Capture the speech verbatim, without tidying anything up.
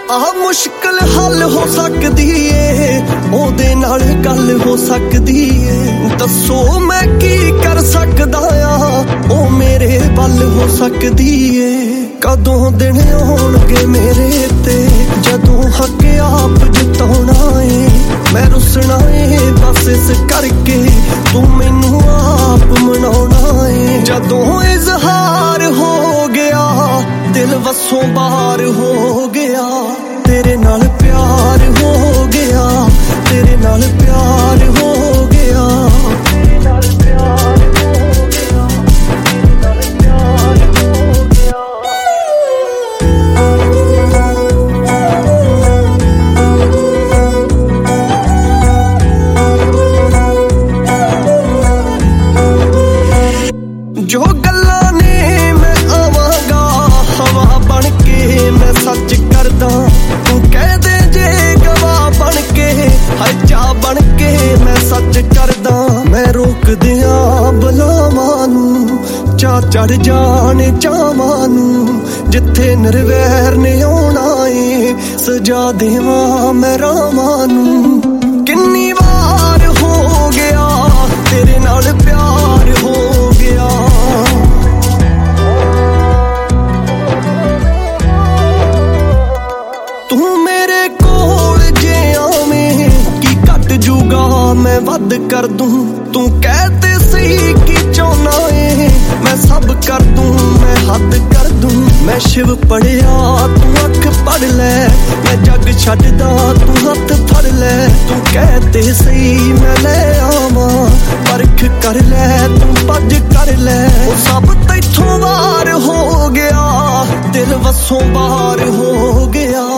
ਆਹ ਮੁਸ਼ਕਿਲ ਹੱਲ ਹੋ ਸਕਦੀ ਏ, ਉਹਦੇ ਨਾਲ ਗੱਲ ਹੋ ਸਕਦੀ ਏ। ਦੱਸੋ ਮੈਂ ਕੀ ਕਰ ਸਕਦਾ ਆ, ਉਹ ਮੇਰੇ ਵੱਲ ਹੋ ਸਕਦੀ ਏ। ਕਦੋਂ ਦਿਨ ਆਉਣਗੇ ਮੇਰੇ ਤੇ ਜਦੋਂ ਹੱਕ ਆਪ ਜਿਤਾਉਣਾ ਏ। ਮੈਂ ਰੁੱਸਣਾ ਏ ਬਸ ਇਸ ਕਰਕੇ ਤੂੰ ਮੈਨੂੰ ਆਪ ਮਨਾਉਣਾ ਏ। ਜਦੋਂ ਇਜ਼ਹਾਰ ਹੋ ਗਿਆ ਦਿਲ ਵੱਸੋਂ ਬਾਹਰ ਹੋ ਗਿਆ, ਤੇਰੇ ਨਾਲ ਪਿਆਰ ਹੋ ਗਿਆ, ਤੇਰੇ ਨਾਲ ਪਿਆਰ ਹੋ ਗਿਆ, ਤੇਰੇ ਨਾਲ ਪਿਆਰ ਹੋ ਗਿਆ, ਤੇਰੇ ਨਾਲ ਪਿਆਰ ਹੋ ਗਿਆ। ਜੋ ਗੱਲਾਂ ਨੇ ਮੈਂ ਆਵਾਂਗਾ ਹਵਾ ਬਣ ਕੇ, ਮੈਂ ਸੱਚ ਕਰਦਾ ਤੂੰ ਕਹਿ ਦੇ ਜੇ ਗਵਾਹ ਬਣ ਕੇ, ਹਜਾ ਬਣ ਕੇ ਮੈਂ ਸੱਚ ਕਰਦਾ। ਮੈਂ ਰੋਕਦਿਆਂ ਬਲਾਵਾਂ ਨੂੰ ਚਾ ਚੜ ਜਾਣ ਚਾਵਾਂ ਨੂੰ, ਜਿੱਥੇ ਨਿਰਵੈਰ ਨੇ ਆਉਣਾ ਏ ਸਜਾ ਦੇਵਾਂ ਮੈਂ ਰਾਵਾਂ ਨੂੰ। ਕਿੰਨੀ ਵਾਰ ਹੋ ਗਿਆ ਤੇਰੇ ਨਾਲ ਪਿਆਰ ਹੋ ਗਿਆ, ਤੂੰ ਮੇਰੇ ਕੋਲ ਜੇ ਆਵੇਂ ਕੀ ਘਟ ਜੂਗਾ ਮੈਂ ਵੱਧ ਕਰ ਦੂੰ। ਤੂੰ ਕਹਿ ਤੇ ਸਹੀ ਕੀ ਚਾਹੁੰਦਾ ਏ, ਮੈਂ ਸਭ ਕਰ ਦੂੰ ਮੈਂ ਹੱਦ ਕਰ ਦੂੰ। ਮੈਂ ਸ਼ਿਵ ਪੜਿਆ ਤੂੰ ਅੱਖ ਪੜ ਲੈ, ਮੈਂ ਜੱਗ ਛੱਡਦਾ ਤੂੰ ਹੱਥ ਫੜ ਲੈ। ਤੂੰ ਕਹਿ ਤੇ ਸਹੀ ਮੈਂ ਲੈ ਆਵਾਂ, ਪਰਖ ਕਰ ਲੈ ਤੂੰ ਭੱਜ ਕਰ ਲੈ। ਉਹ ਸਭ ਤੈਥੋਂ ਵਾਰ ਹੋ ਗਿਆ, ਦਿਲ ਵੱਸੋਂ ਬਾਹਰ ਹੋ ਗਿਆ।